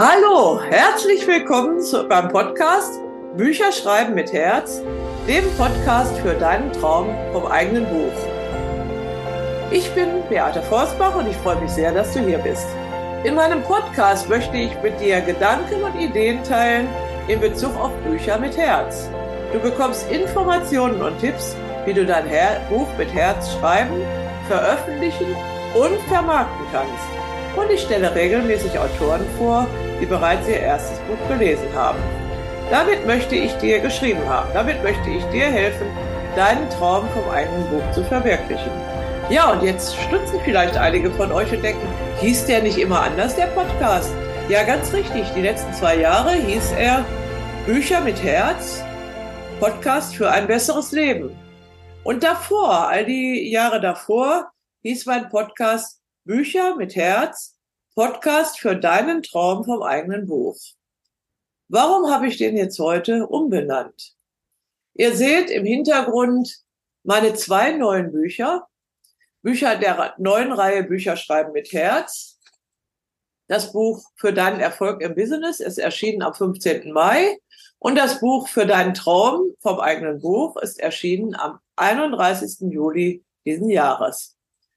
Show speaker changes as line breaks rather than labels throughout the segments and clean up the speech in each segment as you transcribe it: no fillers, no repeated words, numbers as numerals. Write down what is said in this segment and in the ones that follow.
Hallo, herzlich willkommen beim Podcast Bücher schreiben mit Herz, dem Podcast für deinen Traum vom eigenen Buch. Ich bin Beate Forstbach und ich freue mich sehr, dass du hier bist. In meinem Podcast möchte ich mit dir Gedanken und Ideen teilen in Bezug auf Bücher mit Herz. Du bekommst Informationen und Tipps, wie du dein Buch mit Herz schreiben, veröffentlichen und vermarkten kannst. Und ich stelle regelmäßig Autoren vor, die bereits ihr erstes Buch gelesen haben. Damit möchte ich dir geschrieben haben. Damit möchte ich dir helfen, deinen Traum vom eigenen Buch zu verwirklichen. Ja, und jetzt stutzen vielleicht einige von euch und denken, hieß der nicht immer anders, der Podcast? Ja, ganz richtig. Die letzten 2 Jahre hieß er Bücher mit Herz, Podcast für ein besseres Leben. Und davor, all die Jahre davor, hieß mein Podcast Bücher mit Herz, Podcast für deinen Traum vom eigenen Buch. Warum habe ich den jetzt heute umbenannt? Ihr seht im Hintergrund meine 2 neuen Bücher. Bücher der neuen Reihe Bücher schreiben mit Herz. Das Buch für deinen Erfolg im Business ist erschienen am 15. Mai. Und das Buch für deinen Traum vom eigenen Buch ist erschienen am 31. Juli diesen Jahres.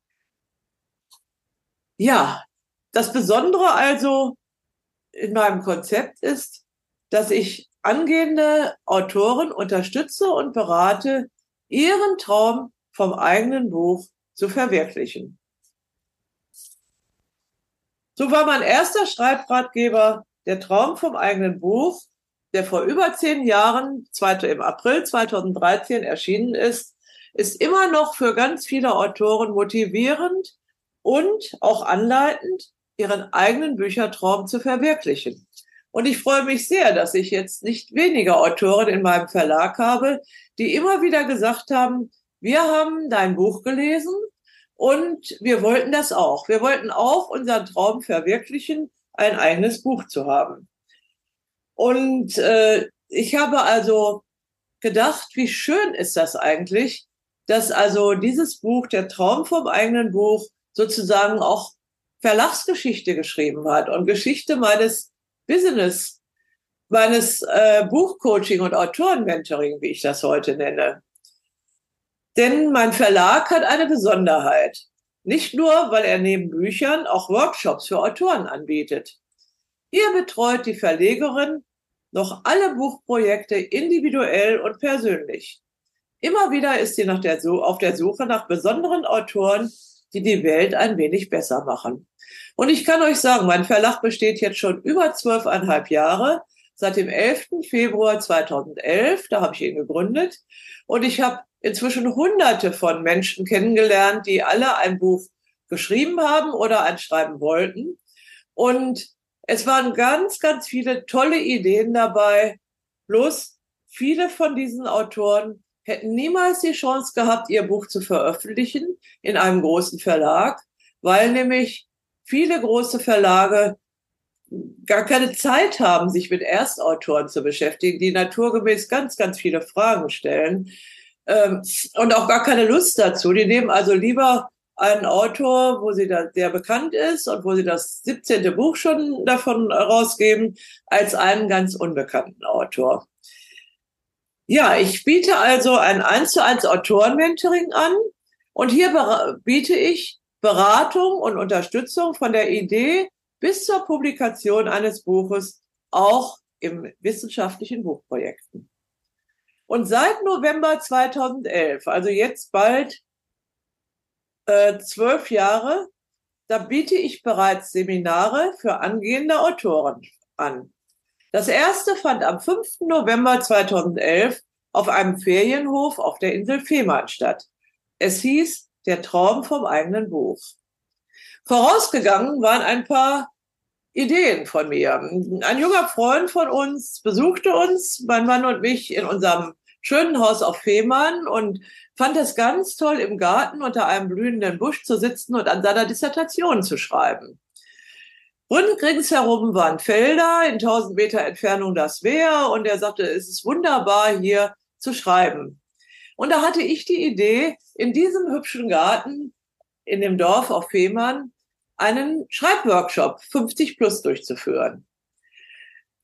Ja, das Besondere also in meinem Konzept ist, dass ich angehende Autoren unterstütze und berate, ihren Traum vom eigenen Buch zu verwirklichen. So war mein erster Schreibratgeber der Traum vom eigenen Buch, der vor über 10 Jahren, im April 2013 erschienen ist immer noch für ganz viele Autoren motivierend und auch anleitend, ihren eigenen Büchertraum zu verwirklichen. Und ich freue mich sehr, dass ich jetzt nicht weniger Autoren in meinem Verlag habe, die immer wieder gesagt haben, wir haben dein Buch gelesen und wir wollten das auch. Wir wollten auch unseren Traum verwirklichen, ein eigenes Buch zu haben. Und ich habe also gedacht, wie schön ist das eigentlich, dass also dieses Buch, der Traum vom eigenen Buch, sozusagen auch Verlagsgeschichte geschrieben hat und Geschichte meines Business, meines Buchcoaching und Autorenmentoring, wie ich das heute nenne. Denn mein Verlag hat eine Besonderheit. Nicht nur, weil er neben Büchern auch Workshops für Autoren anbietet. Hier betreut die Verlegerin noch alle Buchprojekte individuell und persönlich. Immer wieder ist sie auf der Suche nach besonderen Autoren, die die Welt ein wenig besser machen. Und ich kann euch sagen, mein Verlag besteht jetzt schon über 12,5 Jahre, seit dem 11. Februar 2011, da habe ich ihn gegründet. Und ich habe inzwischen Hunderte von Menschen kennengelernt, die alle ein Buch geschrieben haben oder eins schreiben wollten. Und es waren ganz, ganz viele tolle Ideen dabei. Bloß viele von diesen Autoren hätten niemals die Chance gehabt, ihr Buch zu veröffentlichen in einem großen Verlag, weil nämlich viele große Verlage gar keine Zeit haben, sich mit Erstautoren zu beschäftigen, die naturgemäß ganz, ganz viele Fragen stellen und auch gar keine Lust dazu. Die nehmen also lieber einen Autor, der bekannt ist und wo sie das 17. Buch schon davon rausgeben, als einen ganz unbekannten Autor. Ja, ich biete also ein 1:1 Autorenmentoring an und hier biete ich Beratung und Unterstützung von der Idee bis zur Publikation eines Buches, auch im wissenschaftlichen Buchprojekten. Und seit November 2011, also jetzt bald 12 Jahre, da biete ich bereits Seminare für angehende Autoren an. Das erste fand am 5. November 2011 auf einem Ferienhof auf der Insel Fehmarn statt. Es hieß Der Traum vom eigenen Buch. Vorausgegangen waren ein paar Ideen von mir. Ein junger Freund von uns besuchte uns, mein Mann und mich, in unserem schönen Haus auf Fehmarn und fand es ganz toll, im Garten unter einem blühenden Busch zu sitzen und an seiner Dissertation zu schreiben. Ringsherum waren Felder, in 1000 Meter Entfernung das Wehr und er sagte, es ist wunderbar, hier zu schreiben. Und da hatte ich die Idee, in diesem hübschen Garten in dem Dorf auf Fehmarn einen Schreibworkshop 50 plus durchzuführen.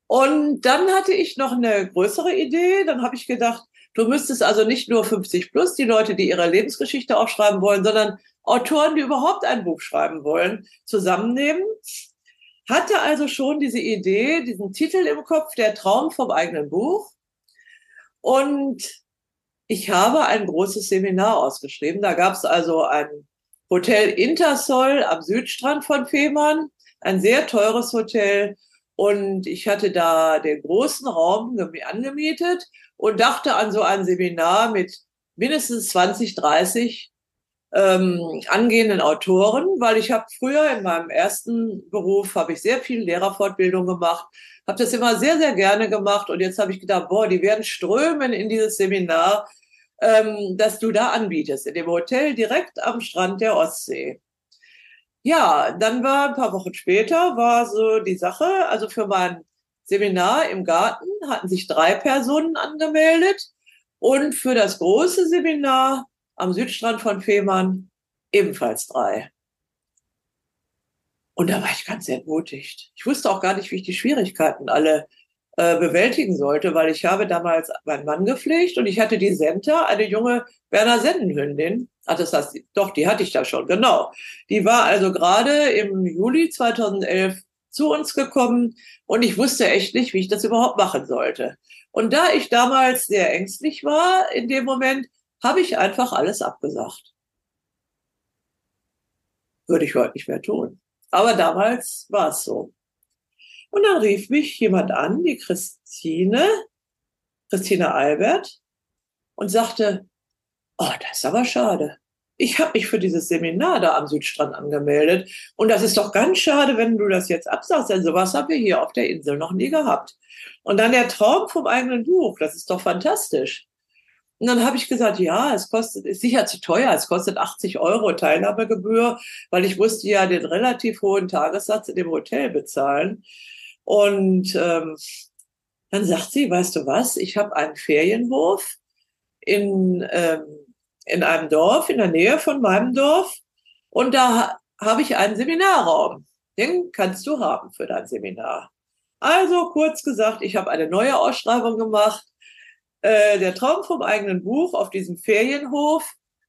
Und dann hatte ich noch eine größere Idee. Dann habe ich gedacht, du müsstest also nicht nur 50 plus, die Leute, die ihre Lebensgeschichte aufschreiben wollen, sondern Autoren, die überhaupt ein Buch schreiben wollen, zusammennehmen. Hatte also schon diese Idee, diesen Titel im Kopf, der Traum vom eigenen Buch. Und ich habe ein großes Seminar ausgeschrieben. Da gab es also ein Hotel Intersol am Südstrand von Fehmarn, ein sehr teures Hotel. Und ich hatte da den großen Raum angemietet und dachte an so ein Seminar mit mindestens 20, 30 angehenden Autoren, weil ich habe früher in meinem ersten Beruf habe ich sehr viel Lehrerfortbildung gemacht, habe das immer sehr, sehr gerne gemacht und jetzt habe ich gedacht, boah, die werden strömen in dieses Seminar, das du da anbietest, in dem Hotel direkt am Strand der Ostsee. Ja, dann war ein paar Wochen später, war so die Sache, also für mein Seminar im Garten hatten sich 3 Personen angemeldet und für das große Seminar am Südstrand von Fehmarn ebenfalls 3. Und da war ich ganz entmutigt. Ich wusste auch gar nicht, wie ich die Schwierigkeiten alle bewältigen sollte, weil ich habe damals meinen Mann gepflegt und ich hatte die Senta, eine junge Berner Sennenhündin. Ach, das heißt, doch, die hatte ich da schon, genau. Die war also gerade im Juli 2011 zu uns gekommen und ich wusste echt nicht, wie ich das überhaupt machen sollte. Und da ich damals sehr ängstlich war in dem Moment, habe ich einfach alles abgesagt. Würde ich heute nicht mehr tun. Aber damals war es so. Und dann rief mich jemand an, die Christine Albert, und sagte, oh, das ist aber schade. Ich habe mich für dieses Seminar da am Südstrand angemeldet. Und das ist doch ganz schade, wenn du das jetzt absagst, denn sowas haben wir hier auf der Insel noch nie gehabt. Und dann der Traum vom eigenen Buch, das ist doch fantastisch. Und dann habe ich gesagt, ja, es kostet, ist sicher zu teuer, es kostet 80 € Teilnahmegebühr, weil ich musste ja den relativ hohen Tagessatz in dem Hotel bezahlen. Und dann sagt sie, weißt du was, ich habe einen Ferienhof in, in einem Dorf, in der Nähe von meinem Dorf. Und da habe ich einen Seminarraum. Den kannst du haben für dein Seminar. Also kurz gesagt, ich habe eine neue Ausschreibung gemacht. Der Traum vom eigenen Buch auf diesem Ferienhof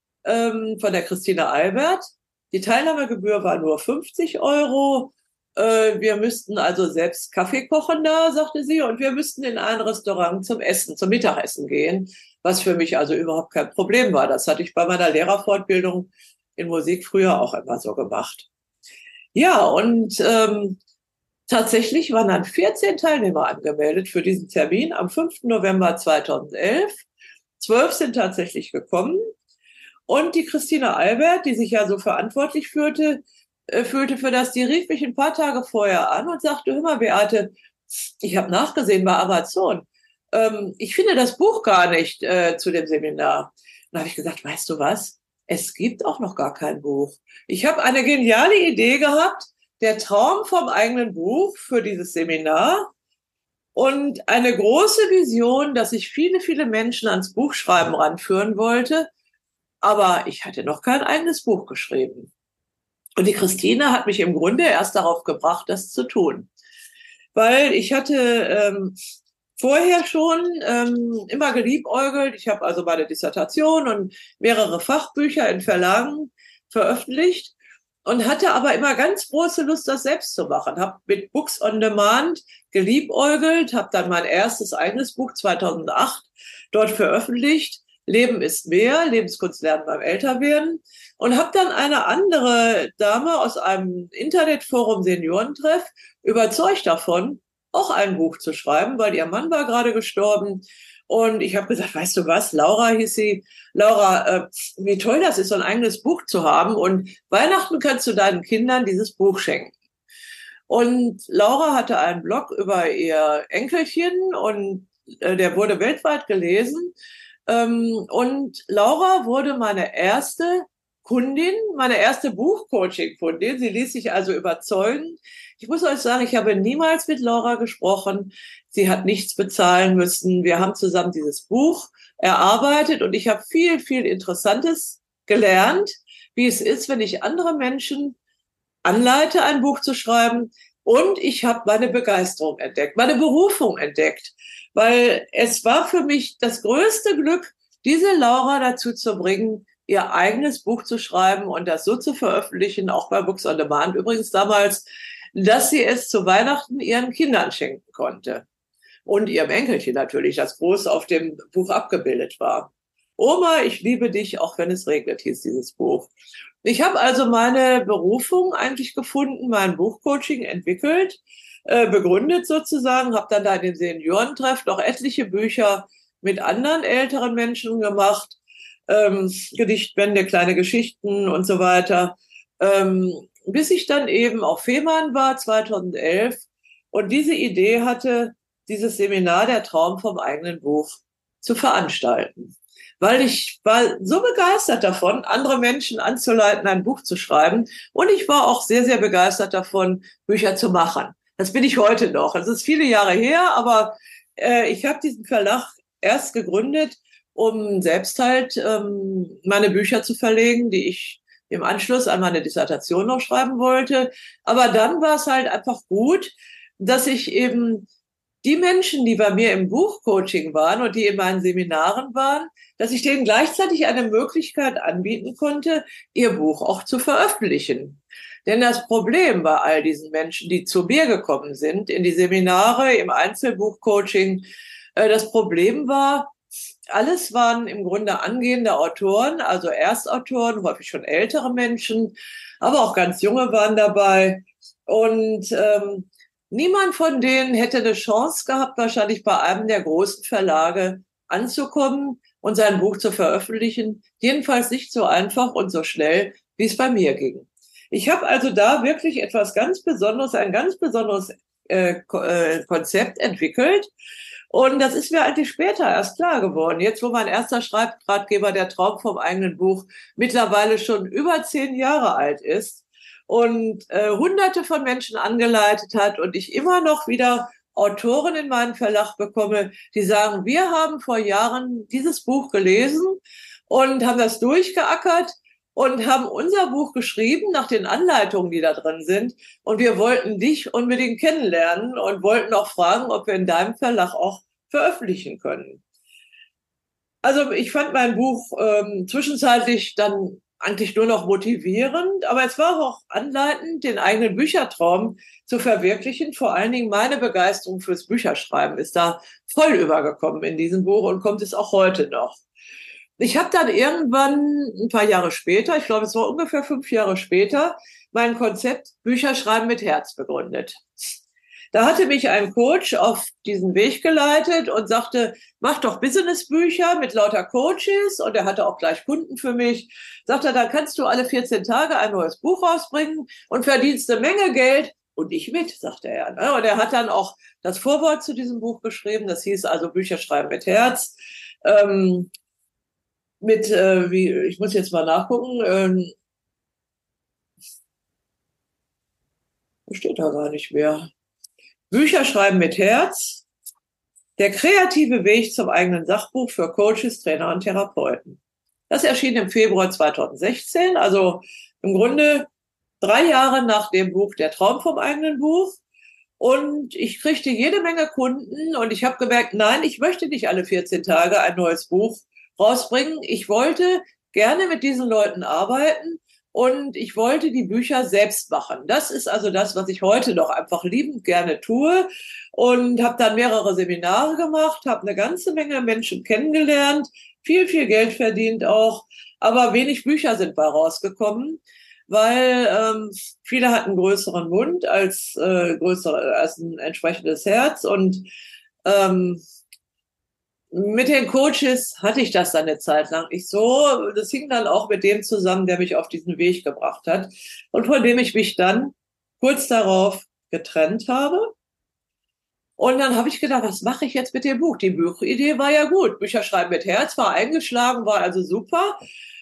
von der Christine Albert. Die Teilnahmegebühr war nur 50 €. Wir müssten also selbst Kaffee kochen da, sagte sie, und wir müssten in ein Restaurant zum Essen, zum Mittagessen gehen, was für mich also überhaupt kein Problem war. Das hatte ich bei meiner Lehrerfortbildung in Musik früher auch immer so gemacht. Ja, und tatsächlich waren dann 14 Teilnehmer angemeldet für diesen Termin am 5. November 2011. 12 sind tatsächlich gekommen. Und die Christine Albert, die sich ja so verantwortlich fühlte für das, die rief mich ein paar Tage vorher an und sagte, hör mal, Beate, ich habe nachgesehen bei Amazon. Ich finde das Buch gar nicht zu dem Seminar. Und da habe ich gesagt, weißt du was? Es gibt auch noch gar kein Buch. Ich habe eine geniale Idee gehabt, der Traum vom eigenen Buch für dieses Seminar und eine große Vision, dass ich viele, viele Menschen ans Buchschreiben ranführen wollte. Aber ich hatte noch kein eigenes Buch geschrieben. Und die Christine hat mich im Grunde erst darauf gebracht, das zu tun. Weil ich hatte vorher schon immer geliebäugelt. Ich habe also meine Dissertation und mehrere Fachbücher in Verlagen veröffentlicht und hatte aber immer ganz große Lust, das selbst zu machen. Habe mit Books on Demand geliebäugelt, habe dann mein erstes eigenes Buch 2008 dort veröffentlicht. Leben ist mehr, Lebenskunst lernen beim Älterwerden. Und habe dann eine andere Dame aus einem Internetforum Seniorentreff überzeugt davon, auch ein Buch zu schreiben, weil ihr Mann war gerade gestorben. Und ich habe gesagt, weißt du was, Laura hieß sie, Laura, wie toll das ist, so ein eigenes Buch zu haben. Und Weihnachten kannst du deinen Kindern dieses Buch schenken. Und Laura hatte einen Blog über ihr Enkelchen und der wurde weltweit gelesen. Und Laura wurde meine erste Kundin, meine erste Buchcoaching-Kundin. Sie ließ sich also überzeugen. Ich muss euch sagen, ich habe niemals mit Laura gesprochen. Sie hat nichts bezahlen müssen. Wir haben zusammen dieses Buch erarbeitet und ich habe viel, viel Interessantes gelernt, wie es ist, wenn ich andere Menschen anleite, ein Buch zu schreiben, Und ich habe meine Begeisterung entdeckt, meine Berufung entdeckt, weil es war für mich das größte Glück, diese Laura dazu zu bringen, ihr eigenes Buch zu schreiben und das so zu veröffentlichen, auch bei Books on Demand übrigens damals, dass sie es zu Weihnachten ihren Kindern schenken konnte. Und ihrem Enkelchen natürlich, das groß auf dem Buch abgebildet war. Oma, ich liebe dich, auch wenn es regnet, hieß dieses Buch. Ich habe also meine Berufung eigentlich gefunden, mein Buchcoaching entwickelt, begründet sozusagen, habe dann da in den Seniorentreff noch etliche Bücher mit anderen älteren Menschen gemacht, Gedichtbände, kleine Geschichten und so weiter, bis ich dann eben auf Fehmarn war 2011 und diese Idee hatte, dieses Seminar Der Traum vom eigenen Buch zu veranstalten. Weil ich war so begeistert davon, andere Menschen anzuleiten, ein Buch zu schreiben. Und ich war auch sehr, sehr begeistert davon, Bücher zu machen. Das bin ich heute noch. Es ist viele Jahre her, aber ich habe diesen Verlag erst gegründet, um selbst halt meine Bücher zu verlegen, die ich im Anschluss an meine Dissertation noch schreiben wollte. Aber dann war es halt einfach gut, dass ich eben die Menschen, die bei mir im Buchcoaching waren und die in meinen Seminaren waren, dass ich denen gleichzeitig eine Möglichkeit anbieten konnte, ihr Buch auch zu veröffentlichen. Denn das Problem bei all diesen Menschen, die zu mir gekommen sind, in die Seminare, im Einzelbuchcoaching, das Problem war, alles waren im Grunde angehende Autoren, also Erstautoren, häufig schon ältere Menschen, aber auch ganz junge waren dabei. Und niemand von denen hätte eine Chance gehabt, wahrscheinlich bei einem der großen Verlage anzukommen und sein Buch zu veröffentlichen. Jedenfalls nicht so einfach und so schnell, wie es bei mir ging. Ich habe also da wirklich etwas ganz Besonderes, ein ganz besonderes Konzept entwickelt. Und das ist mir eigentlich später erst klar geworden. Jetzt, wo mein erster Schreibratgeber, Der Traum vom eigenen Buch, mittlerweile schon über 10 Jahre alt ist und Hunderte von Menschen angeleitet hat und ich immer noch wieder Autoren in meinen Verlag bekomme, die sagen, wir haben vor Jahren dieses Buch gelesen und haben das durchgeackert und haben unser Buch geschrieben nach den Anleitungen, die da drin sind. Und wir wollten dich unbedingt kennenlernen und wollten auch fragen, ob wir in deinem Verlag auch veröffentlichen können. Also ich fand mein Buch zwischenzeitlich dann eigentlich nur noch motivierend, aber es war auch anleitend, den eigenen Büchertraum zu verwirklichen. Vor allen Dingen meine Begeisterung fürs Bücherschreiben ist da voll übergekommen in diesem Buch und kommt es auch heute noch. Ich habe dann irgendwann ein paar Jahre später, ich glaube, es war ungefähr 5 Jahre später, mein Konzept Bücherschreiben mit Herz begründet. Da hatte mich ein Coach auf diesen Weg geleitet und sagte, mach doch Businessbücher mit lauter Coaches. Und er hatte auch gleich Kunden für mich. Sagt er, dann kannst du alle 14 Tage ein neues Buch rausbringen und verdienst eine Menge Geld. Und ich mit, sagte er. Und er hat dann auch das Vorwort zu diesem Buch geschrieben. Das hieß also Bücherschreiben mit Herz. Ich muss jetzt mal nachgucken, steht da gar nicht mehr. Bücherschreiben mit Herz, der kreative Weg zum eigenen Sachbuch für Coaches, Trainer und Therapeuten. Das erschien im Februar 2016, also im Grunde 3 Jahre nach dem Buch Der Traum vom eigenen Buch. Und ich kriegte jede Menge Kunden und ich habe gemerkt, nein, ich möchte nicht alle 14 Tage ein neues Buch rausbringen. Ich wollte gerne mit diesen Leuten arbeiten und ich wollte die Bücher selbst machen. Das ist also das, was ich heute noch einfach liebend gerne tue und habe dann mehrere Seminare gemacht, habe eine ganze Menge Menschen kennengelernt, viel, viel Geld verdient auch, aber wenig Bücher sind bei rausgekommen, weil viele hatten größeren Mund als ein entsprechendes Herz und mit den Coaches hatte ich das dann eine Zeit lang nicht so. Das hing dann auch mit dem zusammen, der mich auf diesen Weg gebracht hat und von dem ich mich dann kurz darauf getrennt habe. Und dann habe ich gedacht, was mache ich jetzt mit dem Buch? Die Buchidee war ja gut. Bücher schreiben mit Herz war eingeschlagen, war also super.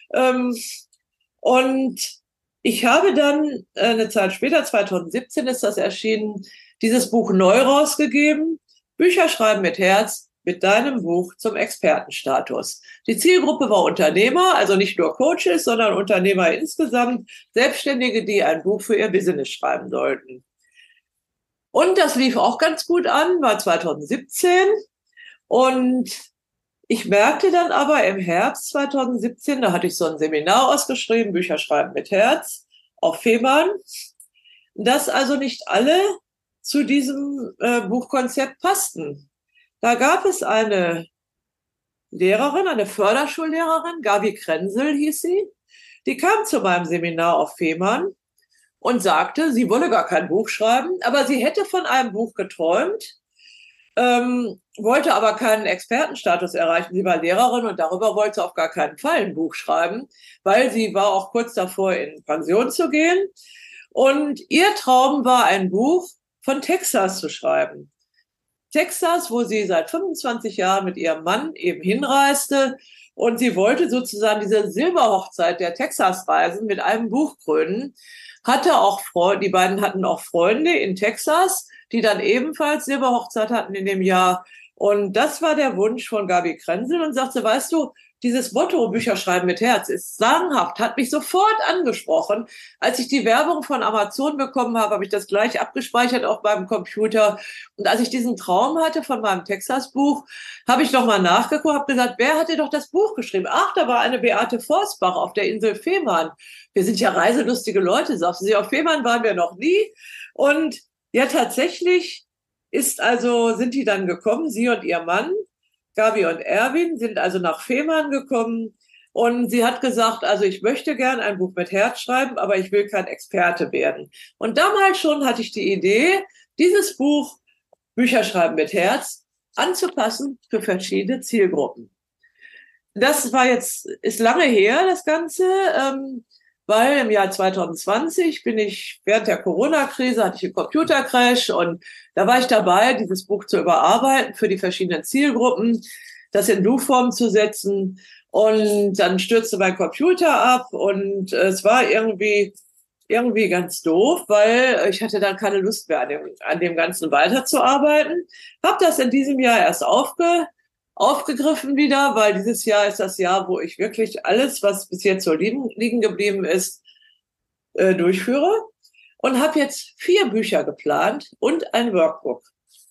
Und ich habe dann eine Zeit später, 2017 ist das erschienen, dieses Buch neu rausgegeben. Bücher schreiben mit Herz, mit deinem Buch zum Expertenstatus. Die Zielgruppe war Unternehmer, also nicht nur Coaches, sondern Unternehmer insgesamt, Selbstständige, die ein Buch für ihr Business schreiben sollten. Und das lief auch ganz gut an, war 2017. Und ich merkte dann aber im Herbst 2017, da hatte ich so ein Seminar ausgeschrieben, Bücher schreiben mit Herz, auf Fehmarn, dass also nicht alle zu diesem Buchkonzept passten. Da gab es eine Lehrerin, eine Förderschullehrerin, Gabi Krenzel hieß sie, die kam zu meinem Seminar auf Fehmarn und sagte, sie wolle gar kein Buch schreiben, aber sie hätte von einem Buch geträumt, wollte aber keinen Expertenstatus erreichen. Sie war Lehrerin und darüber wollte sie auf gar keinen Fall ein Buch schreiben, weil sie war auch kurz davor, in Pension zu gehen. Und ihr Traum war, ein Buch von Texas zu schreiben. Texas, wo sie seit 25 Jahren mit ihrem Mann eben hinreiste. Und sie wollte sozusagen diese Silberhochzeit der Texas-Reisen mit einem Buch krönen. Hatte auch Freunde, die beiden hatten auch Freunde in Texas, die dann ebenfalls Silberhochzeit hatten in dem Jahr. Und das war der Wunsch von Gabi Krenzel und sagte, weißt du, dieses Motto Bücher schreiben mit Herz ist sagenhaft, hat mich sofort angesprochen. Als ich die Werbung von Amazon bekommen habe, habe ich das gleich abgespeichert auf meinem Computer. Und als ich diesen Traum hatte von meinem Texas-Buch, habe ich nochmal nachgeguckt, habe gesagt, wer hat dir doch das Buch geschrieben? Ach, da war eine Beate Forstbach auf der Insel Fehmarn. Wir sind ja reiselustige Leute, sagte sie. Auf Fehmarn waren wir noch nie. Und ja, tatsächlich sind die dann gekommen, sie und ihr Mann, Gabi und Erwin, sind also nach Fehmarn gekommen. Und sie hat gesagt, also ich möchte gern ein Buch mit Herz schreiben, aber ich will kein Experte werden. Und damals schon hatte ich die Idee, dieses Buch Bücher schreiben mit Herz anzupassen für verschiedene Zielgruppen. Das ist lange her, das Ganze, weil im Jahr 2020 während der Corona-Krise hatte ich einen Computercrash und da war ich dabei, dieses Buch zu überarbeiten für die verschiedenen Zielgruppen, das in Buchform zu setzen. Und dann stürzte mein Computer ab und es war irgendwie ganz doof, weil ich hatte dann keine Lust mehr an dem Ganzen weiterzuarbeiten. Hab das in diesem Jahr erst aufgegriffen wieder, weil dieses Jahr ist das Jahr, wo ich wirklich alles, was bis jetzt so liegen geblieben ist, durchführe. Und habe jetzt 4 Bücher geplant und ein Workbook.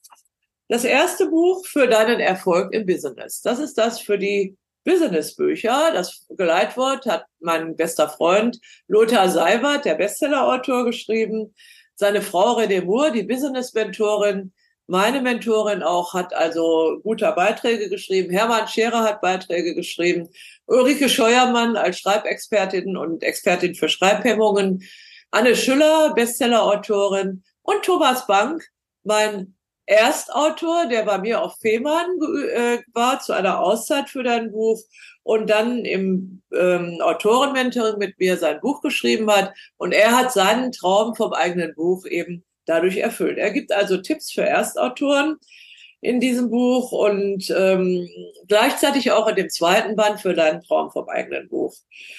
Das erste Buch für deinen Erfolg im Business. Das ist das für die Businessbücher. Das Geleitwort hat mein bester Freund Lothar Seiwert, der Bestsellerautor, geschrieben. Seine Frau René Moore, die Business-Mentorin, meine Mentorin auch, hat also gute Beiträge geschrieben. Hermann Scherer hat Beiträge geschrieben. Ulrike Scheuermann als Schreibexpertin und Expertin für Schreibhemmungen. Anne Schüller, Bestsellerautorin. Und Thomas Bank, mein Erstautor, der bei mir auf Fehmarn war, zu einer Auszeit für dein Buch und dann im Autorenmentoring mit mir sein Buch geschrieben hat. Und er hat seinen Traum vom eigenen Buch eben dadurch erfüllt. Er gibt also Tipps für Erstautoren in diesem Buch und gleichzeitig auch in dem zweiten Band für deinen Traum vom eigenen Buch.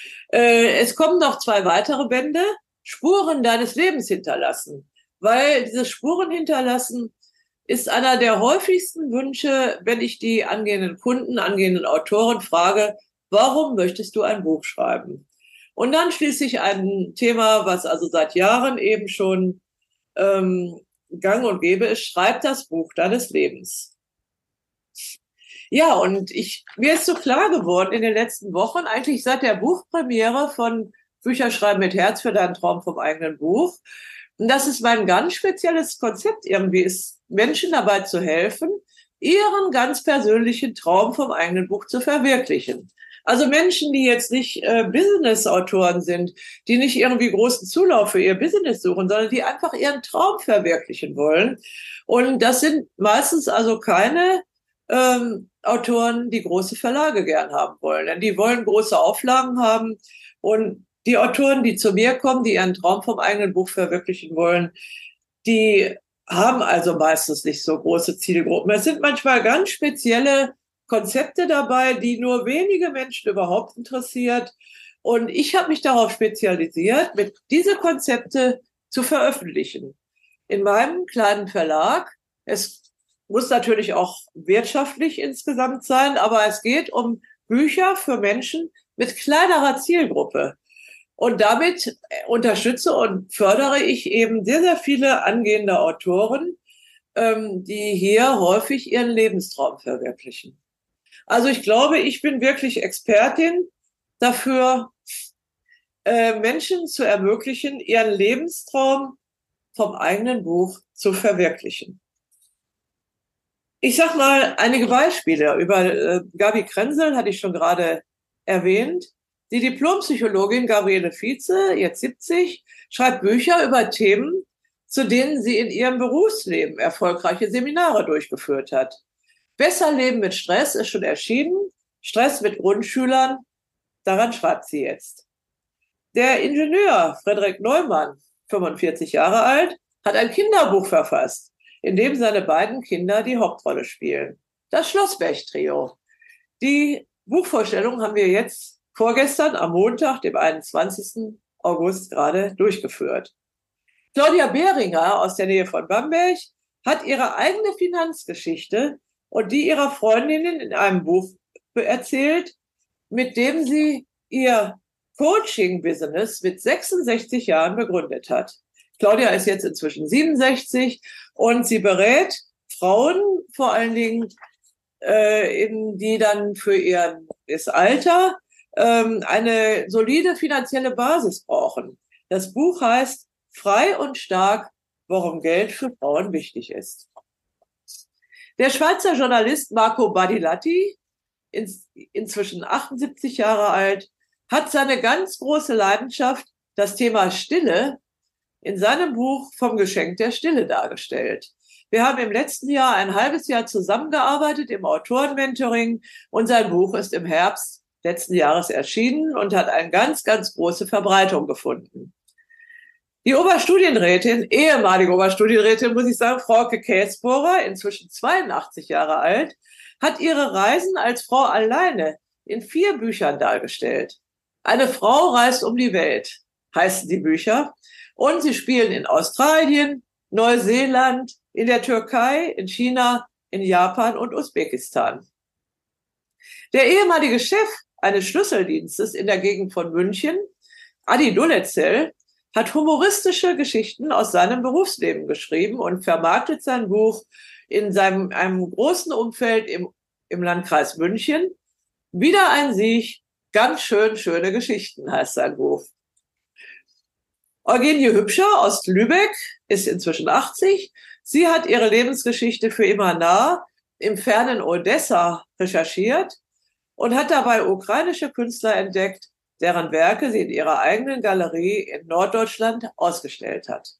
Es kommen noch 2 weitere Bände, Spuren deines Lebens hinterlassen, weil dieses Spuren hinterlassen ist einer der häufigsten Wünsche, wenn ich die angehenden Kunden, angehenden Autoren frage, warum möchtest du ein Buch schreiben? Und dann schließlich ein Thema, was also seit Jahren eben schon gang und gäbe ist, schreib das Buch deines Lebens. Ja, und mir ist so klar geworden in den letzten Wochen, eigentlich seit der Buchpremiere von Bücher schreiben mit Herz für deinen Traum vom eigenen Buch, und das ist mein ganz spezielles Konzept irgendwie, ist Menschen dabei zu helfen, ihren ganz persönlichen Traum vom eigenen Buch zu verwirklichen. Also Menschen, die jetzt nicht Business-Autoren sind, die nicht irgendwie großen Zulauf für ihr Business suchen, sondern die einfach ihren Traum verwirklichen wollen. Und das sind meistens also keine Autoren, die große Verlage gern haben wollen. Denn die wollen große Auflagen haben. Und die Autoren, die zu mir kommen, die ihren Traum vom eigenen Buch verwirklichen wollen, die haben also meistens nicht so große Zielgruppen. Es sind manchmal ganz spezielle Konzepte dabei, die nur wenige Menschen überhaupt interessiert. Und ich habe mich darauf spezialisiert, diese Konzepte zu veröffentlichen. In meinem kleinen Verlag. Es muss natürlich auch wirtschaftlich insgesamt sein, aber es geht um Bücher für Menschen mit kleinerer Zielgruppe. Und damit unterstütze und fördere ich eben sehr, sehr viele angehende Autoren, die hier häufig ihren Lebenstraum verwirklichen. Also ich glaube, ich bin wirklich Expertin dafür, Menschen zu ermöglichen, ihren Lebenstraum vom eigenen Buch zu verwirklichen. Ich sag mal einige Beispiele. Über Gabi Krenzel hatte ich schon gerade erwähnt. Die Diplompsychologin Gabriele Vize, jetzt 70, schreibt Bücher über Themen, zu denen sie in ihrem Berufsleben erfolgreiche Seminare durchgeführt hat. Besser Leben mit Stress ist schon erschienen. Stress mit Grundschülern, daran schreibt sie jetzt. Der Ingenieur Frederik Neumann, 45 Jahre alt, hat ein Kinderbuch verfasst, in dem seine beiden Kinder die Hauptrolle spielen. Das Schlossberg-Trio. Die Buchvorstellung haben wir jetzt vorgestern am Montag, dem 21. August, gerade durchgeführt. Claudia Behringer aus der Nähe von Bamberg hat ihre eigene Finanzgeschichte und die ihrer Freundinnen in einem Buch erzählt, mit dem sie ihr Coaching-Business mit 66 Jahren begründet hat. Claudia ist jetzt inzwischen 67 und sie berät Frauen vor allen Dingen, die dann für ihr Alter eine solide finanzielle Basis brauchen. Das Buch heißt Frei und stark, warum Geld für Frauen wichtig ist. Der Schweizer Journalist Marco Badilatti, inzwischen 78 Jahre alt, hat seine ganz große Leidenschaft, das Thema Stille, in seinem Buch Vom Geschenk der Stille dargestellt. Wir haben im letzten Jahr ein halbes Jahr zusammengearbeitet im Autorenmentoring und sein Buch ist im Herbst letzten Jahres erschienen und hat eine ganz, ganz große Verbreitung gefunden. Die Oberstudienrätin, ehemalige Oberstudienrätin, muss ich sagen, Frauke Käsbohrer, inzwischen 82 Jahre alt, hat ihre Reisen als Frau alleine in 4 Büchern dargestellt. Eine Frau reist um die Welt, heißen die Bücher. Und sie spielen in Australien, Neuseeland, in der Türkei, in China, in Japan und Usbekistan. Der ehemalige Chef eines Schlüsseldienstes in der Gegend von München, Adi Dolezel, hat humoristische Geschichten aus seinem Berufsleben geschrieben und vermarktet sein Buch in einem großen Umfeld im Landkreis München. Wieder ein Sieg, ganz schöne Geschichten heißt sein Buch. Eugenie Hübscher aus Lübeck ist inzwischen 80. Sie hat ihre Lebensgeschichte für immer nah im fernen Odessa recherchiert und hat dabei ukrainische Künstler entdeckt, deren Werke sie in ihrer eigenen Galerie in Norddeutschland ausgestellt hat.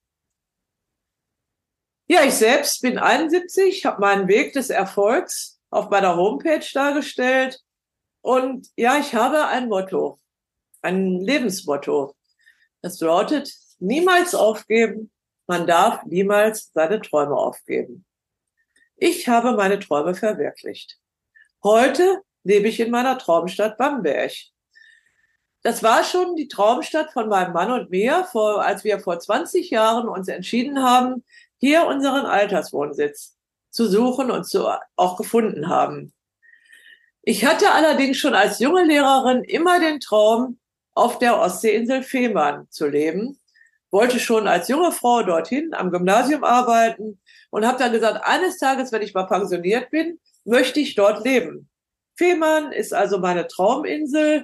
Ja, ich selbst bin 71, habe meinen Weg des Erfolgs auf meiner Homepage dargestellt und ja, ich habe ein Motto, ein Lebensmotto. Das lautet, niemals aufgeben, man darf niemals seine Träume aufgeben. Ich habe meine Träume verwirklicht. Heute lebe ich in meiner Traumstadt Bamberg. Das war schon die Traumstadt von meinem Mann und mir, als wir vor 20 Jahren uns entschieden haben, hier unseren Alterswohnsitz zu suchen und auch gefunden haben. Ich hatte allerdings schon als junge Lehrerin immer den Traum, auf der Ostseeinsel Fehmarn zu leben, wollte schon als junge Frau dorthin am Gymnasium arbeiten und habe dann gesagt, eines Tages, wenn ich mal pensioniert bin, möchte ich dort leben. Fehmarn ist also meine Trauminsel.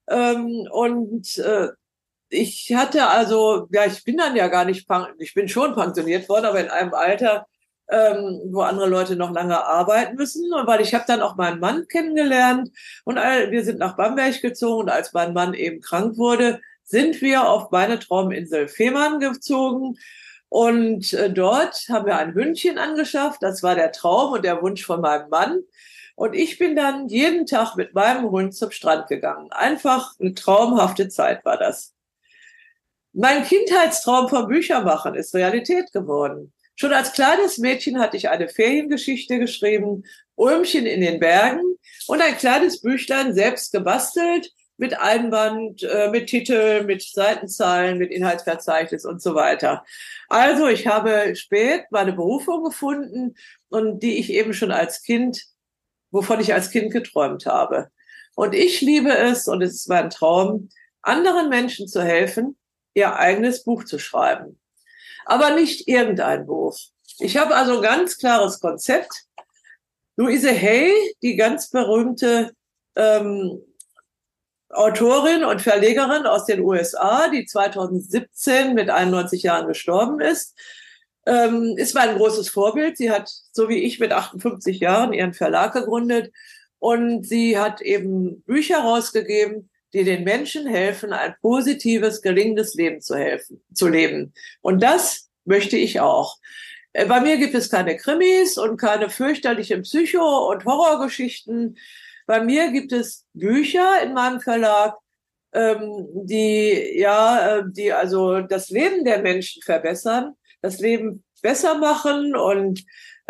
Ich hatte also, ja, ich bin dann ja gar nicht, ich bin schon pensioniert worden, aber in einem Alter, wo andere Leute noch lange arbeiten müssen. Und weil ich habe dann auch meinen Mann kennengelernt und wir sind nach Bamberg gezogen und als mein Mann eben krank wurde, sind wir auf meine Trauminsel Fehmarn gezogen. Und dort haben wir ein Hündchen angeschafft. Das war der Traum und der Wunsch von meinem Mann. Und ich bin dann jeden Tag mit meinem Hund zum Strand gegangen. Einfach eine traumhafte Zeit war das. Mein Kindheitstraum vom Büchermachen ist Realität geworden. Schon als kleines Mädchen hatte ich eine Feriengeschichte geschrieben, Ulmchen in den Bergen und ein kleines Büchlein selbst gebastelt mit Einband, mit Titel, mit Seitenzahlen, mit Inhaltsverzeichnis und so weiter. Also ich habe spät meine Berufung gefunden und die ich eben schon als Kind, wovon ich als Kind geträumt habe. Und ich liebe es und es ist mein Traum, anderen Menschen zu helfen, ihr eigenes Buch zu schreiben. Aber nicht irgendein Buch. Ich habe also ein ganz klares Konzept. Louise Hay, die ganz berühmte Autorin und Verlegerin aus den USA, die 2017 mit 91 Jahren gestorben ist mein großes Vorbild. Sie hat, so wie ich, mit 58 Jahren ihren Verlag gegründet und sie hat eben Bücher rausgegeben, die den Menschen helfen, ein positives, gelingendes Leben zu leben. Und das möchte ich auch. Bei mir gibt es keine Krimis und keine fürchterlichen Psycho- und Horrorgeschichten. Bei mir gibt es Bücher in meinem Verlag, die also das Leben der Menschen verbessern, das Leben besser machen und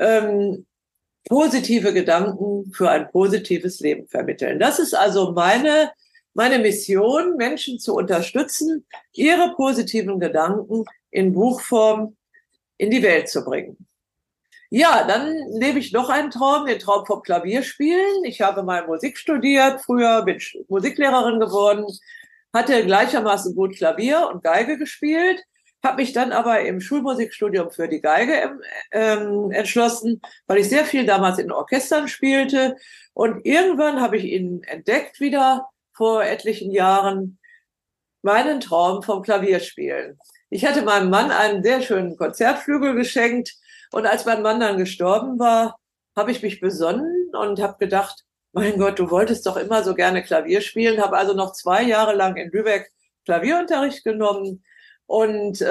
positive Gedanken für ein positives Leben vermitteln. Das ist also meine Mission, Menschen zu unterstützen, ihre positiven Gedanken in Buchform in die Welt zu bringen. Ja, dann lebe ich noch einen Traum, den Traum vom Klavierspielen. Ich habe mal Musik studiert, früher bin ich Musiklehrerin geworden, hatte gleichermaßen gut Klavier und Geige gespielt, habe mich dann aber im Schulmusikstudium für die Geige entschlossen, weil ich sehr viel damals in Orchestern spielte. Und irgendwann habe ich ihn entdeckt wieder vor etlichen Jahren, meinen Traum vom Klavierspielen. Ich hatte meinem Mann einen sehr schönen Konzertflügel geschenkt und als mein Mann dann gestorben war, habe ich mich besonnen und habe gedacht, mein Gott, du wolltest doch immer so gerne Klavier spielen, habe also noch 2 Jahre lang in Lübeck Klavierunterricht genommen und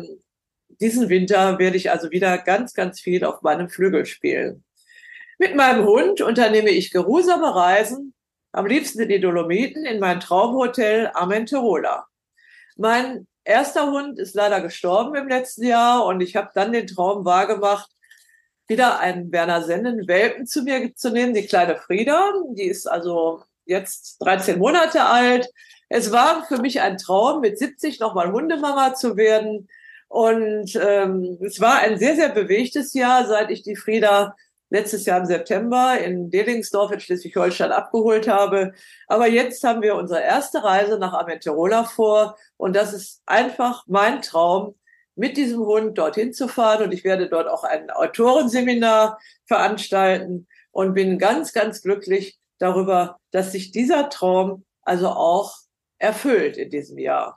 diesen Winter werde ich also wieder ganz, ganz viel auf meinem Flügel spielen. Mit meinem Hund unternehme ich geruhsame Reisen, am liebsten in die Dolomiten, in mein Traumhotel Amenterola. Mein erster Hund ist leider gestorben im letzten Jahr und ich habe dann den Traum wahrgemacht, wieder einen Berner Sennen-Welpen zu mir zu nehmen, die kleine Frieda. Die ist also jetzt 13 Monate alt. Es war für mich ein Traum, mit 70 nochmal Hundemama zu werden. Und es war ein sehr, sehr bewegtes Jahr, seit ich die Frieda letztes Jahr im September in Delingsdorf in Schleswig-Holstein abgeholt habe. Aber jetzt haben wir unsere erste Reise nach Amenterola vor. Und das ist einfach mein Traum, mit diesem Hund dorthin zu fahren. Und ich werde dort auch ein Autorenseminar veranstalten und bin ganz, ganz glücklich darüber, dass sich dieser Traum also auch erfüllt in diesem Jahr.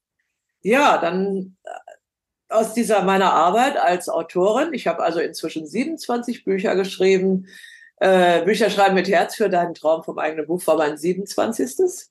Ja, dann aus meiner Arbeit als Autorin, ich habe also inzwischen 27 Bücher geschrieben. Bücher schreiben mit Herz für deinen Traum vom eigenen Buch war mein 27.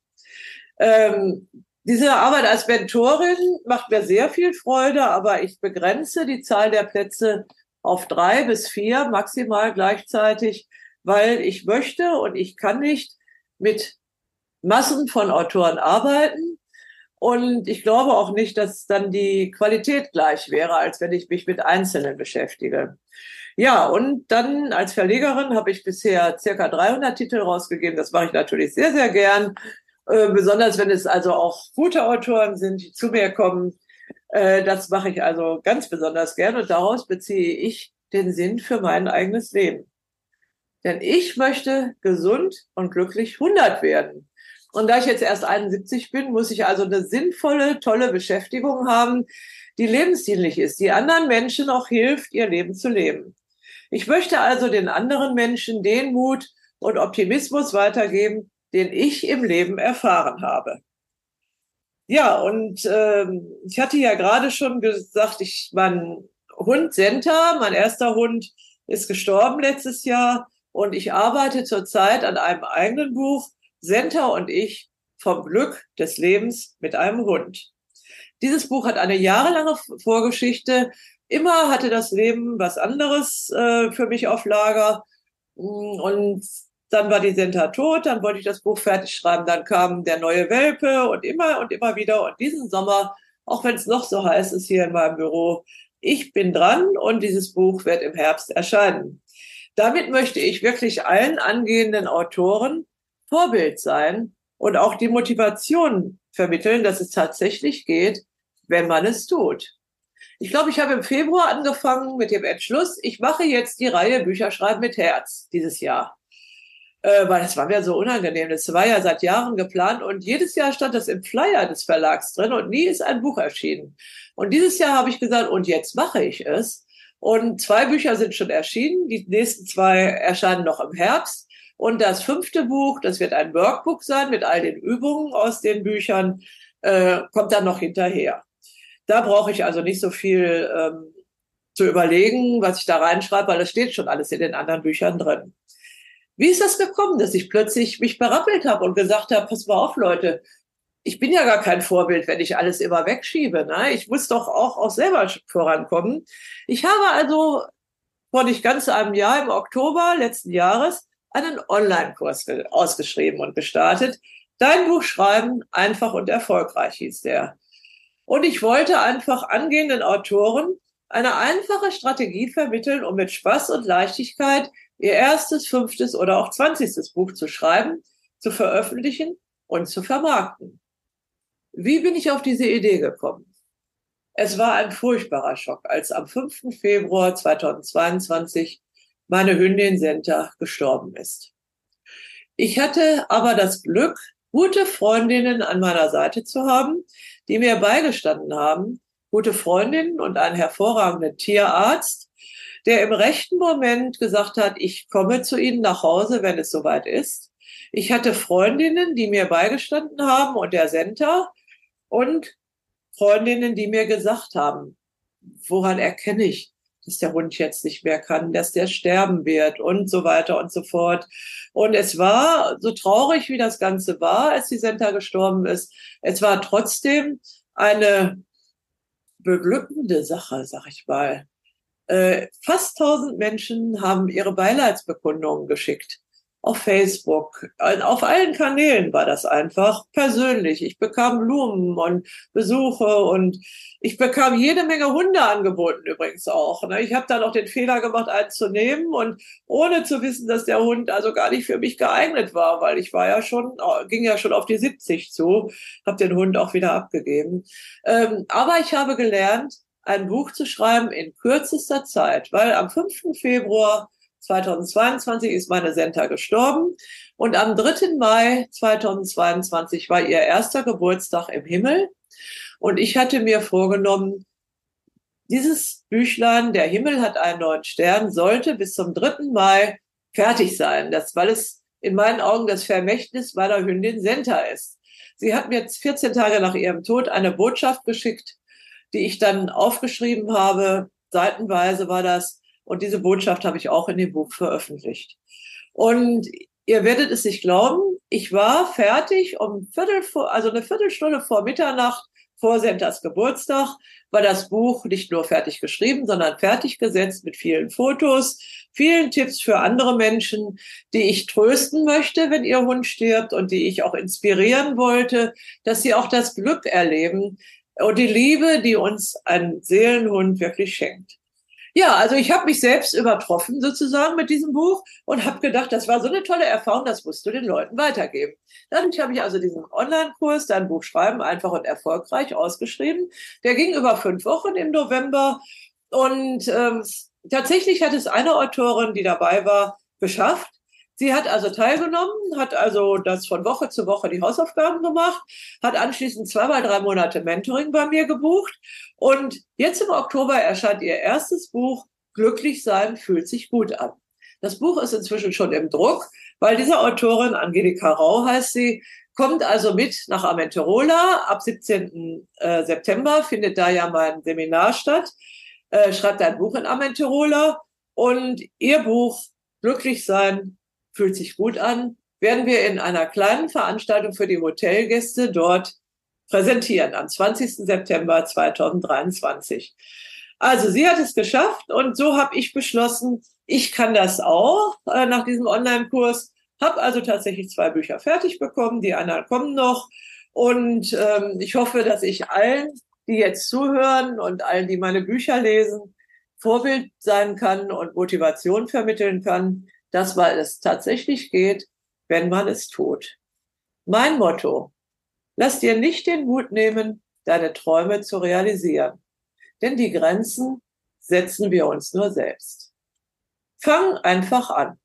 Diese Arbeit als Mentorin macht mir sehr viel Freude, aber ich begrenze die Zahl der Plätze auf 3 bis 4 maximal gleichzeitig, weil ich möchte und ich kann nicht mit Massen von Autoren arbeiten. Und ich glaube auch nicht, dass dann die Qualität gleich wäre, als wenn ich mich mit Einzelnen beschäftige. Ja, und dann als Verlegerin habe ich bisher circa 300 Titel rausgegeben. Das mache ich natürlich sehr, sehr gern. Besonders wenn es also auch gute Autoren sind, die zu mir kommen. Das mache ich also ganz besonders gern und daraus beziehe ich den Sinn für mein eigenes Leben. Denn ich möchte gesund und glücklich 100 werden. Und da ich jetzt erst 71 bin, muss ich also eine sinnvolle, tolle Beschäftigung haben, die lebensdienlich ist, die anderen Menschen auch hilft, ihr Leben zu leben. Ich möchte also den anderen Menschen den Mut und Optimismus weitergeben, den ich im Leben erfahren habe. Ja, und ich hatte ja gerade schon gesagt, mein Hund Senta, mein erster Hund, ist gestorben letztes Jahr und ich arbeite zurzeit an einem eigenen Buch, Senta und ich, vom Glück des Lebens mit einem Hund. Dieses Buch hat eine jahrelange Vorgeschichte. Immer hatte das Leben was anderes für mich auf Lager. Und dann war die Senta tot, dann wollte ich das Buch fertig schreiben, dann kam der neue Welpe und immer wieder. Und diesen Sommer, auch wenn es noch so heiß ist hier in meinem Büro, ich bin dran und dieses Buch wird im Herbst erscheinen. Damit möchte ich wirklich allen angehenden Autoren Vorbild sein und auch die Motivation vermitteln, dass es tatsächlich geht, wenn man es tut. Ich glaube, ich habe im Februar angefangen mit dem Entschluss, ich mache jetzt die Reihe Bücher schreiben mit Herz dieses Jahr. Weil das war mir so unangenehm. Das war ja seit Jahren geplant und jedes Jahr stand das im Flyer des Verlags drin und nie ist ein Buch erschienen. Und dieses Jahr habe ich gesagt, und jetzt mache ich es. Und 2 Bücher sind schon erschienen. Die nächsten 2 erscheinen noch im Herbst. Und das 5. Buch, das wird ein Workbook sein mit all den Übungen aus den Büchern, kommt dann noch hinterher. Da brauche ich also nicht so viel zu überlegen, was ich da reinschreibe, weil das steht schon alles in den anderen Büchern drin. Wie ist das gekommen, dass ich plötzlich mich berappelt habe und gesagt habe, pass mal auf, Leute, ich bin ja gar kein Vorbild, wenn ich alles immer wegschiebe. Ne? Ich muss doch auch selber vorankommen. Ich habe also vor nicht ganz einem Jahr, im Oktober letzten Jahres, einen Online-Kurs ausgeschrieben und gestartet. Dein Buch schreiben, einfach und erfolgreich hieß der. Und ich wollte einfach angehenden Autoren eine einfache Strategie vermitteln, um mit Spaß und Leichtigkeit ihr erstes, 5. oder auch 20. Buch zu schreiben, zu veröffentlichen und zu vermarkten. Wie bin ich auf diese Idee gekommen? Es war ein furchtbarer Schock, als am 5. Februar 2022 meine Hündin Senta gestorben ist. Ich hatte aber das Glück, gute Freundinnen an meiner Seite zu haben, die mir beigestanden haben, gute Freundinnen und einen hervorragenden Tierarzt, der im rechten Moment gesagt hat, ich komme zu Ihnen nach Hause, wenn es soweit ist. Ich hatte Freundinnen, die mir beigestanden haben und der Senta und Freundinnen, die mir gesagt haben, woran erkenne ich, dass der Hund jetzt nicht mehr kann, dass der sterben wird und so weiter und so fort. Und es war, so traurig wie das Ganze war, als die Senta gestorben ist, es war trotzdem eine beglückende Sache, sag ich mal. Fast 1000 Menschen haben ihre Beileidsbekundungen geschickt. Auf Facebook, auf allen Kanälen war das einfach persönlich. Ich bekam Blumen und Besuche und ich bekam jede Menge Hunde angeboten übrigens auch. Ich habe dann auch den Fehler gemacht, einen zu nehmen und ohne zu wissen, dass der Hund also gar nicht für mich geeignet war, weil ich war ja schon, ging ja schon auf die 70 zu, habe den Hund auch wieder abgegeben. Aber ich habe gelernt, ein Buch zu schreiben in kürzester Zeit, weil am 5. Februar 2022 ist meine Senta gestorben und am 3. Mai 2022 war ihr erster Geburtstag im Himmel und ich hatte mir vorgenommen, dieses Büchlein, Der Himmel hat einen neuen Stern, sollte bis zum 3. Mai fertig sein, weil es in meinen Augen das Vermächtnis meiner Hündin Senta ist. Sie hat mir 14 Tage nach ihrem Tod eine Botschaft geschickt, die ich dann aufgeschrieben habe, seitenweise war das, und diese Botschaft habe ich auch in dem Buch veröffentlicht. Und ihr werdet es nicht glauben, ich war fertig also eine Viertelstunde vor Mitternacht, vor Sentas Geburtstag, war das Buch nicht nur fertig geschrieben, sondern fertig gesetzt mit vielen Fotos, vielen Tipps für andere Menschen, die ich trösten möchte, wenn ihr Hund stirbt und die ich auch inspirieren wollte, dass sie auch das Glück erleben und die Liebe, die uns ein Seelenhund wirklich schenkt. Ja, also ich habe mich selbst übertroffen sozusagen mit diesem Buch und habe gedacht, das war so eine tolle Erfahrung, das musst du den Leuten weitergeben. Dadurch habe ich also diesen Online-Kurs, Dein Buch schreiben, einfach und erfolgreich ausgeschrieben. Der ging über 5 Wochen im November und tatsächlich hat es eine Autorin, die dabei war, geschafft. Sie hat also teilgenommen, hat also das von Woche zu Woche die Hausaufgaben gemacht, hat anschließend 2 mal 3 Monate Mentoring bei mir gebucht und jetzt im Oktober erscheint ihr erstes Buch, Glücklich sein fühlt sich gut an. Das Buch ist inzwischen schon im Druck, weil diese Autorin, Angelika Rau heißt sie, kommt also mit nach Amanterola. Ab 17. September findet da ja mein Seminar statt, schreibt ein Buch in Amanterola und ihr Buch Glücklich sein fühlt sich gut an, werden wir in einer kleinen Veranstaltung für die Hotelgäste dort präsentieren am 20. September 2023. Also sie hat es geschafft und so habe ich beschlossen, ich kann das auch nach diesem Online-Kurs, habe also tatsächlich 2 Bücher fertig bekommen, die anderen kommen noch und ich hoffe, dass ich allen, die jetzt zuhören und allen, die meine Bücher lesen, Vorbild sein kann und Motivation vermitteln kann, dass weil es tatsächlich geht, wenn man es tut. Mein Motto: Lass dir nicht den Mut nehmen, deine Träume zu realisieren, denn die Grenzen setzen wir uns nur selbst. Fang einfach an.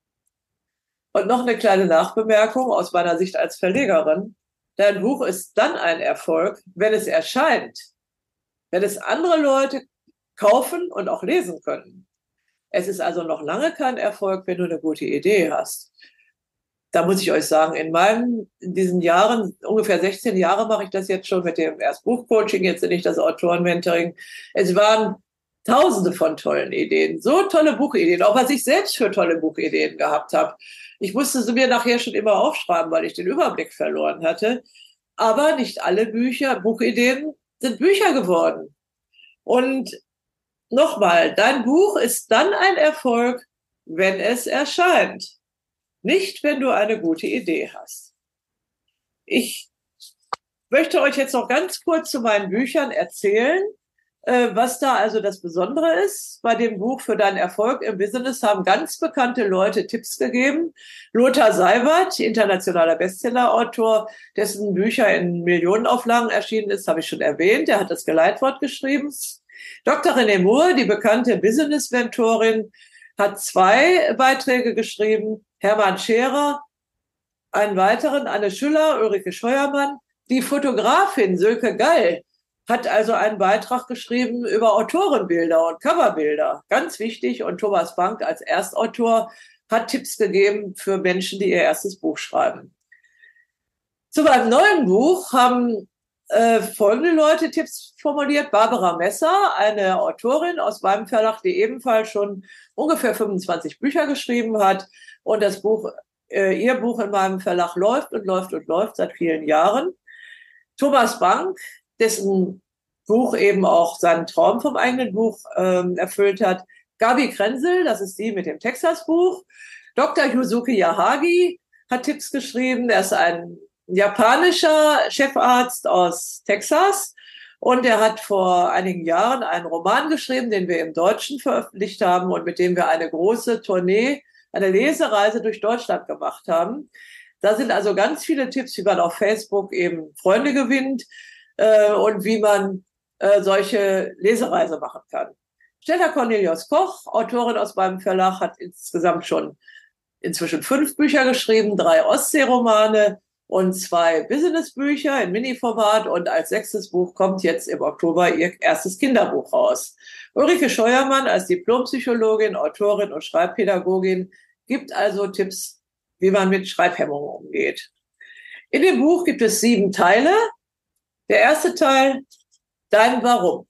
Und noch eine kleine Nachbemerkung aus meiner Sicht als Verlegerin. Dein Buch ist dann ein Erfolg, wenn es erscheint. Wenn es andere Leute kaufen und auch lesen können. Es ist also noch lange kein Erfolg, wenn du eine gute Idee hast. Da muss ich euch sagen, in diesen Jahren, ungefähr 16 Jahre mache ich das jetzt schon mit dem Erstbuchcoaching, jetzt nicht das Autorenmentoring. Es waren Tausende von tollen Ideen, so tolle Buchideen, auch was ich selbst für tolle Buchideen gehabt habe. Ich musste sie mir nachher schon immer aufschreiben, weil ich den Überblick verloren hatte. Aber nicht alle Buchideen sind Bücher geworden. Und nochmal, dein Buch ist dann ein Erfolg, wenn es erscheint. Nicht, wenn du eine gute Idee hast. Ich möchte euch jetzt noch ganz kurz zu meinen Büchern erzählen, was da also das Besondere ist. Bei dem Buch Für deinen Erfolg im Business haben ganz bekannte Leute Tipps gegeben. Lothar Seiwert, internationaler Bestsellerautor, dessen Bücher in Millionenauflagen erschienen ist, habe ich schon erwähnt. Er hat das Geleitwort geschrieben. Dr. René Moore, die bekannte Business-Mentorin, hat 2 Beiträge geschrieben. Hermann Scherer, einen weiteren, Anne Schüller, Ulrike Scheuermann. Die Fotografin Sönke Gall hat also einen Beitrag geschrieben über Autorenbilder und Coverbilder. Ganz wichtig. Und Thomas Bank als Erstautor hat Tipps gegeben für Menschen, die ihr erstes Buch schreiben. Zu meinem neuen Buch haben folgende Leute Tipps formuliert. Barbara Messer, eine Autorin aus meinem Verlag, die ebenfalls schon ungefähr 25 Bücher geschrieben hat. Und das Buch, ihr Buch in meinem Verlag läuft und läuft und läuft seit vielen Jahren. Thomas Bank, dessen Buch eben auch seinen Traum vom eigenen Buch erfüllt hat. Gabi Krenzel, das ist die mit dem Texas-Buch. Dr. Yusuke Yahagi hat Tipps geschrieben. Er ist ein japanischer Chefarzt aus Texas und er hat vor einigen Jahren einen Roman geschrieben, den wir im Deutschen veröffentlicht haben und mit dem wir eine große Tournee, eine Lesereise durch Deutschland gemacht haben. Da sind also ganz viele Tipps, wie man auf Facebook eben Freunde gewinnt und wie man solche Lesereise machen kann. Stella Cornelius Koch, Autorin aus meinem Verlag, hat insgesamt schon inzwischen 5 Bücher geschrieben, 3 Ostseeromane und 2 Businessbücher in Mini-Format. Und als 6. Buch kommt jetzt im Oktober ihr erstes Kinderbuch raus. Ulrike Scheuermann als Diplompsychologin, Autorin und Schreibpädagogin gibt also Tipps, wie man mit Schreibhemmungen umgeht. In dem Buch gibt es 7 Teile. Der erste Teil, dein Warum.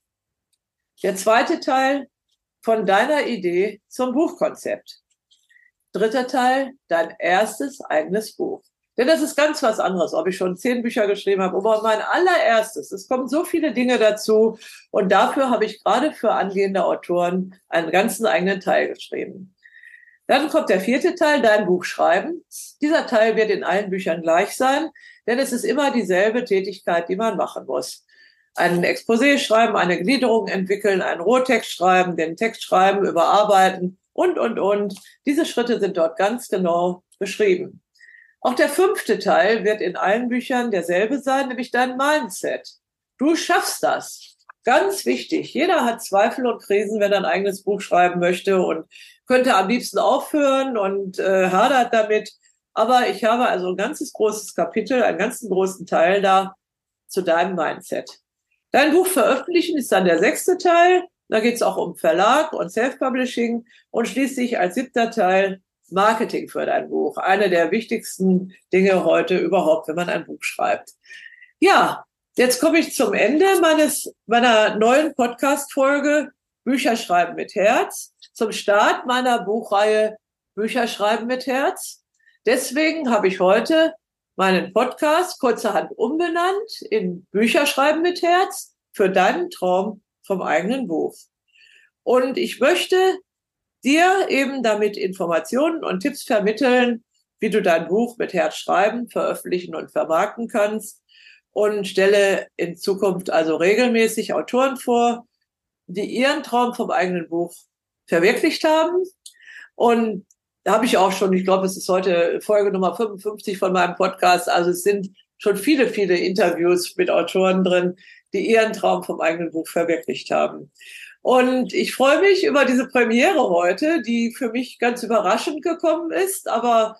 Der zweite Teil, von deiner Idee zum Buchkonzept. Dritter Teil, dein erstes eigenes Buch. Denn das ist ganz was anderes, ob ich schon 10 Bücher geschrieben habe, aber mein allererstes. Es kommen so viele Dinge dazu und dafür habe ich gerade für angehende Autoren einen ganzen eigenen Teil geschrieben. Dann kommt der 4. Teil, dein Buch schreiben. Dieser Teil wird in allen Büchern gleich sein, denn es ist immer dieselbe Tätigkeit, die man machen muss. Ein Exposé schreiben, eine Gliederung entwickeln, einen Rohtext schreiben, den Text schreiben, überarbeiten und. Diese Schritte sind dort ganz genau beschrieben. Auch der 5. Teil wird in allen Büchern derselbe sein, nämlich dein Mindset. Du schaffst das. Ganz wichtig. Jeder hat Zweifel und Krisen, wenn er ein eigenes Buch schreiben möchte und könnte am liebsten aufhören und hadert damit. Aber ich habe also ein ganzes großes Kapitel, einen ganzen großen Teil da zu deinem Mindset. Dein Buch veröffentlichen ist dann der 6. Teil. Da geht es auch um Verlag und Self-Publishing und schließlich als 7. Teil Marketing für dein Buch. Eine der wichtigsten Dinge heute überhaupt, wenn man ein Buch schreibt. Ja, jetzt komme ich zum Ende meiner neuen Podcast-Folge Bücher schreiben mit Herz, zum Start meiner Buchreihe Bücher schreiben mit Herz. Deswegen habe ich heute meinen Podcast kurzerhand umbenannt in Bücher schreiben mit Herz für deinen Traum vom eigenen Buch. Und ich möchte dir eben damit Informationen und Tipps vermitteln, wie du dein Buch mit Herz schreiben, veröffentlichen und vermarkten kannst und stelle in Zukunft also regelmäßig Autoren vor, die ihren Traum vom eigenen Buch verwirklicht haben. Und da habe ich auch schon, ich glaube, es ist heute Folge Nummer 55 von meinem Podcast, also es sind schon viele, viele Interviews mit Autoren drin, die ihren Traum vom eigenen Buch verwirklicht haben. Und ich freue mich über diese Premiere heute, die für mich ganz überraschend gekommen ist, aber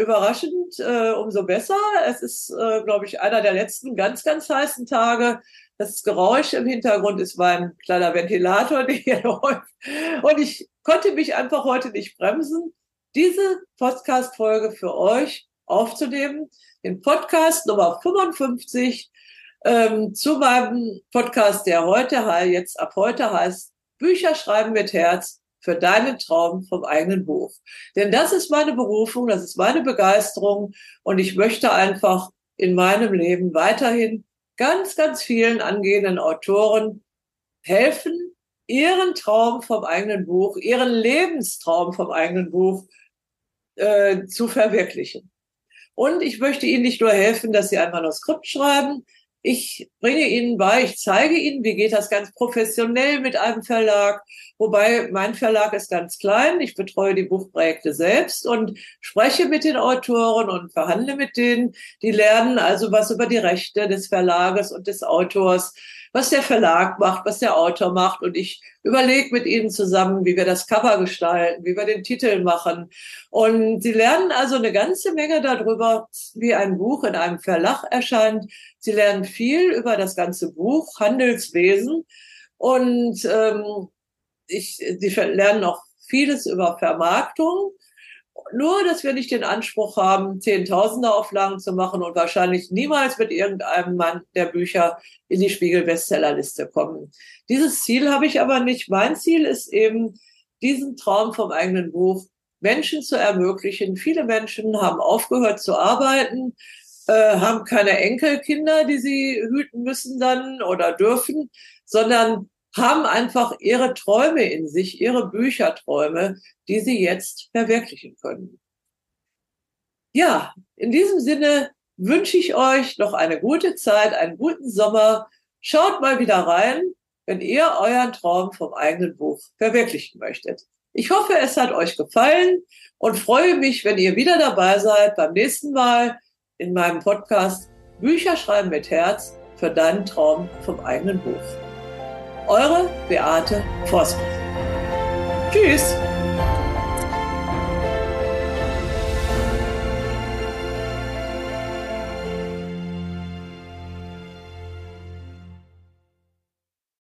überraschend umso besser. Es ist, glaube ich, einer der letzten ganz, ganz heißen Tage, Das Geräusch im Hintergrund ist mein kleiner Ventilator, der hier läuft. Und ich konnte mich einfach heute nicht bremsen, diese Podcast-Folge für euch aufzunehmen. Den Podcast Nummer 55 zu meinem Podcast, der jetzt ab heute heißt Bücher schreiben mit Herz für deinen Traum vom eigenen Buch. Denn das ist meine Berufung, das ist meine Begeisterung und ich möchte einfach in meinem Leben weiterhin ganz, ganz vielen angehenden Autoren helfen, ihren Traum vom eigenen Buch, ihren Lebenstraum vom eigenen Buch zu verwirklichen. Und ich möchte Ihnen nicht nur helfen, dass Sie ein Manuskript schreiben. Ich bringe Ihnen bei, ich zeige Ihnen, wie geht das ganz professionell mit einem Verlag. Wobei mein Verlag ist ganz klein. Ich betreue die Buchprojekte selbst und spreche mit den Autoren und verhandle mit denen. Die lernen also was über die Rechte des Verlages und des Autors, was der Verlag macht, was der Autor macht. Und ich überlege mit ihnen zusammen, wie wir das Cover gestalten, wie wir den Titel machen. Und sie lernen also eine ganze Menge darüber, wie ein Buch in einem Verlag erscheint. Sie lernen viel über das ganze Buch, Handelswesen. Und sie lernen auch vieles über Vermarktung. Nur, dass wir nicht den Anspruch haben, Zehntausender-Auflagen zu machen und wahrscheinlich niemals mit irgendeinem Mann der Bücher in die Spiegel-Bestsellerliste kommen. Dieses Ziel habe ich aber nicht. Mein Ziel ist eben, diesen Traum vom eigenen Buch Menschen zu ermöglichen. Viele Menschen haben aufgehört zu arbeiten, haben keine Enkelkinder, die sie hüten müssen dann oder dürfen, sondern haben einfach ihre Träume in sich, ihre Bücherträume, die sie jetzt verwirklichen können. Ja, in diesem Sinne wünsche ich euch noch eine gute Zeit, einen guten Sommer. Schaut mal wieder rein, wenn ihr euren Traum vom eigenen Buch verwirklichen möchtet. Ich hoffe, es hat euch gefallen und freue mich, wenn ihr wieder dabei seid beim nächsten Mal in meinem Podcast Bücher schreiben mit Herz für deinen Traum vom eigenen Buch. Eure Beate Forstbach. Tschüss.